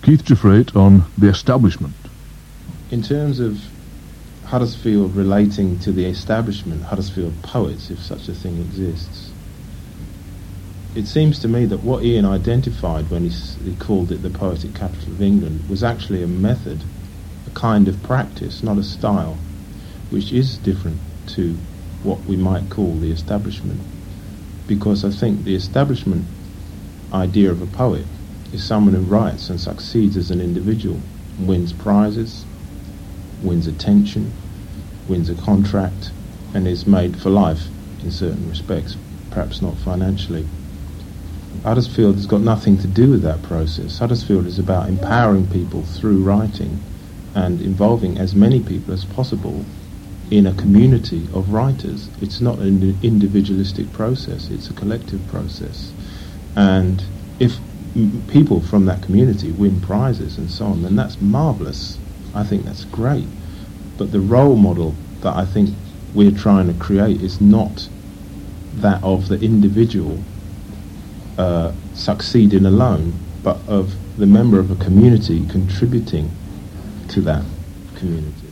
Keith Giffrate on The Establishment. In terms of Huddersfield relating to the establishment, Huddersfield poets, if such a thing exists, it seems to me that what Ian identified when he called it the poetic capital of England was actually a method, a kind of practice, not a style, which is different to what we might call the establishment. Because I think the establishment idea of a poet is someone who writes and succeeds as an individual, wins prizes, wins attention, wins a contract, and is made for life in certain respects, perhaps not financially. Huddersfield has got nothing to do with that process. Huddersfield is about empowering people through writing and involving as many people as possible in a community of writers. It's not an individualistic process, it's a collective process. And if people from that community win prizes and so on, then that's marvellous. I think that's great. But the role model that I think we're trying to create is not that of the individual succeeding alone, but of the member of a community contributing to that community.